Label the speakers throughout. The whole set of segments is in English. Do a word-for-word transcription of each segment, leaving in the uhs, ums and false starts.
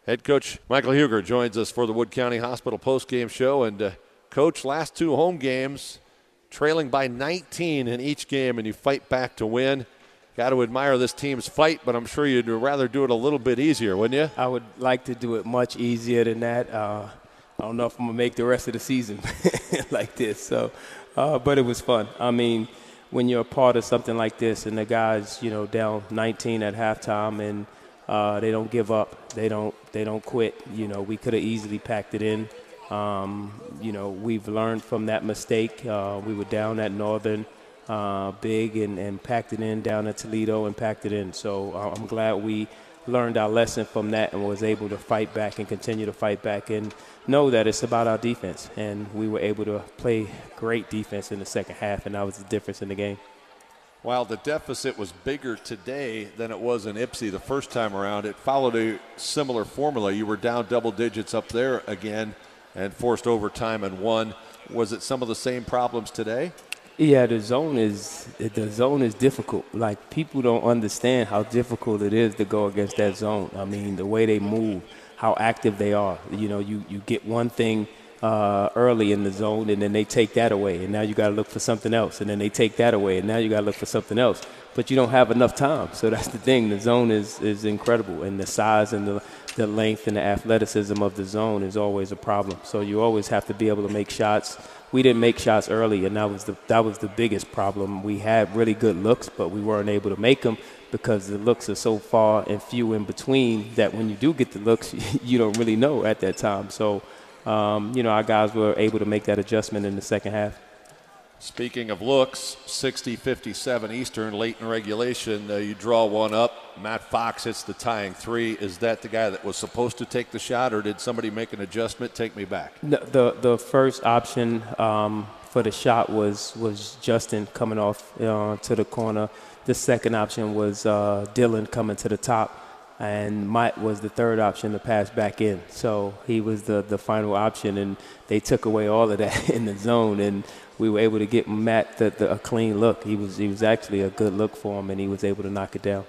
Speaker 1: Head coach Michael Huger joins us for the Wood County Hospital postgame show. And, uh, Coach, last two home games, trailing by nineteen in each game, and you fight back to win. Got to admire this team's fight, but I'm sure you'd rather do it a little bit easier, wouldn't you?
Speaker 2: I would like to do it much easier than that. Uh, I don't know if I'm going to make the rest of the season like this. So, uh, but it was fun. I mean, when you're a part of something like this and the guys, you know, down nineteen at halftime and uh, they don't give up, they don't they don't quit. You know, we could have easily packed it in. Um, you know, we've learned from that mistake. Uh, we were down at Northern uh, big and, and packed it in, down at Toledo and packed it in. So uh, I'm glad we learned our lesson from that and was able to fight back and continue to fight back and know that it's about our defense. And we were able to play great defense in the second half, and that was the difference in the game.
Speaker 1: While the deficit was bigger today than it was in Ypsi the first time around, it followed a similar formula. You were down double digits up there again and forced overtime and won. Was it some of the same problems today?
Speaker 2: Yeah, the zone is the zone is difficult. Like, people don't understand how difficult it is to go against that zone. I mean, the way they move, how active they are. You know, you, you get one thing uh, early in the zone, and then they take that away, and now you got to look for something else, and then they take that away, and now you got to look for something else. But you don't have enough time, so that's the thing. The zone is is incredible, and the size and the the length and the athleticism of the zone is always a problem. So you always have to be able to make shots. We didn't make shots early, and that was the that was the biggest problem. We had really good looks, but we weren't able to make them because the looks are so far and few in between that when you do get the looks, you don't really know at that time. So, um, you know, our guys were able to make that adjustment in the second half.
Speaker 1: Speaking of looks, sixty fifty-seven Eastern, late in regulation. Uh, you draw one up. Matt Fox hits the tying three. Is that the guy that was supposed to take the shot, or did somebody make an adjustment? Take me back.
Speaker 2: The the, the first option um, for the shot was was Justin coming off uh, to the corner. The second option was uh, Dylan coming to the top. And Mike was the third option to pass back in. So he was the, the final option, and they took away all of that in the zone, and we were able to get Matt the, the, a clean look. He was he was actually a good look for him, and he was able to knock it down.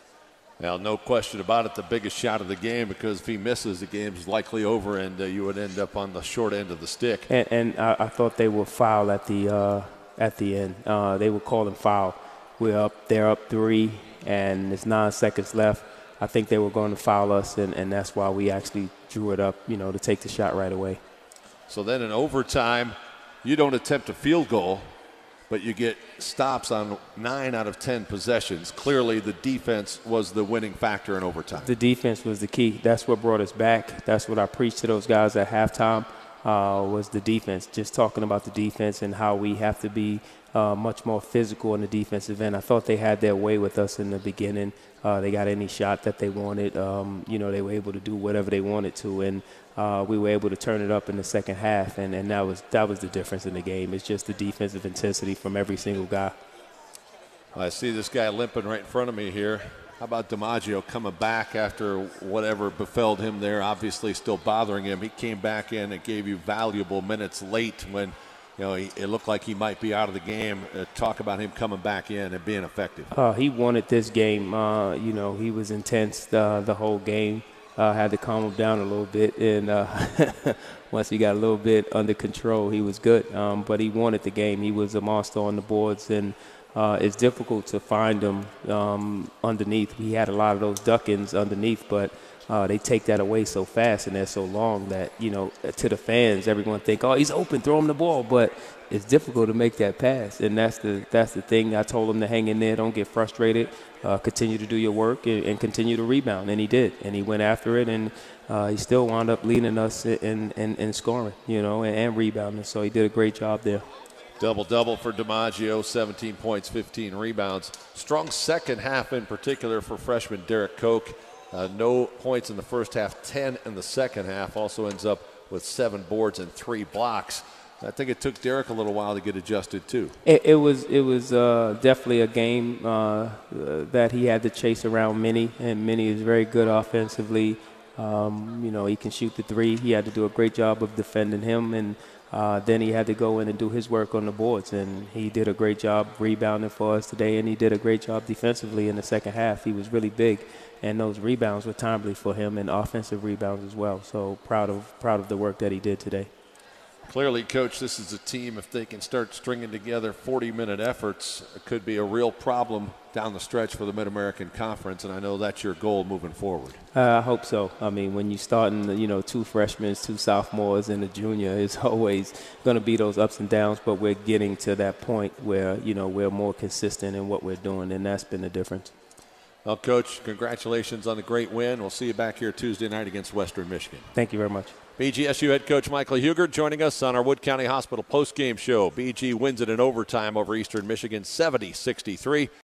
Speaker 1: Well, no question about it, the biggest shot of the game, because if he misses, the game's likely over, and uh, you would end up on the short end of the stick.
Speaker 2: And, and I, I thought they were foul at the uh, at the end. Uh, they were calling foul. We're up, they're up three, and there's nine seconds left. I think they were going to foul us, and, and that's why we actually drew it up, you know, to take the shot right away.
Speaker 1: So then in overtime, you don't attempt a field goal, but you get stops on nine out of ten possessions. Clearly the defense was the winning factor in overtime.
Speaker 2: The defense was the key. That's what brought us back. That's what I preached to those guys at halftime, uh, was the defense. Just talking about the defense and how we have to be uh, much more physical in the defensive end. I thought they had their way with us in the beginning. Uh, they got any shot that they wanted. Um, you know, they were able to do whatever they wanted to, and uh, we were able to turn it up in the second half, and, and that was that was the difference in the game. It's just the defensive intensity from every single guy.
Speaker 1: I see this guy limping right in front of me here. How about DiMaggio coming back after whatever befell him there, obviously still bothering him. He came back in and gave you valuable minutes late when, you know, he, it looked like he might be out of the game. Uh, talk about him coming back in and being effective.
Speaker 2: Uh, he wanted this game. Uh, you know, he was intense uh, the whole game. Uh, had to calm him down a little bit, and uh, once he got a little bit under control, he was good. Um, but he wanted the game. He was a monster on the boards, and uh, it's difficult to find him um, underneath. He had a lot of those duck-ins underneath, but uh, they take that away so fast, and they're so long that, you know, to the fans, everyone think, oh, he's open, throw him the ball. But it's difficult to make that pass, and that's the that's the thing. I told him to hang in there, don't get frustrated, uh, continue to do your work, and, and continue to rebound, and he did. And he went after it, and uh, he still wound up leading us in, in, in scoring, you know, and, and rebounding. So he did a great job there.
Speaker 1: Double-double for DiMaggio, seventeen points, fifteen rebounds. Strong second half in particular for freshman Derek Koch. Uh, no points in the first half, ten in the second half. Also ends up with seven boards and three blocks. I think it took Derek a little while to get adjusted too.
Speaker 2: It, it was it was uh, definitely a game uh, that he had to chase around Minnie, and Minnie is very good offensively. Um, you know, he can shoot the three. He had to do a great job of defending him, and uh, then he had to go in and do his work on the boards, and he did a great job rebounding for us today, and he did a great job defensively in the second half. He was really big, and those rebounds were timely for him, and offensive rebounds as well. So proud of proud of the work that he did today.
Speaker 1: Clearly, Coach, this is a team, if they can start stringing together forty-minute efforts, it could be a real problem down the stretch for the Mid-American Conference, and I know that's your goal moving forward.
Speaker 2: Uh, I hope so. I mean, when you starting, you know, two freshmen, two sophomores, and a junior, it's always going to be those ups and downs, but we're getting to that point where, you know, we're more consistent in what we're doing, and that's been the difference.
Speaker 1: Well, Coach, congratulations on the great win. We'll see you back here Tuesday night against Western Michigan.
Speaker 2: Thank you very much.
Speaker 1: B G S U head coach Michael Huger joining us on our Wood County Hospital postgame show. B G wins it in overtime over Eastern Michigan, seventy sixty-three.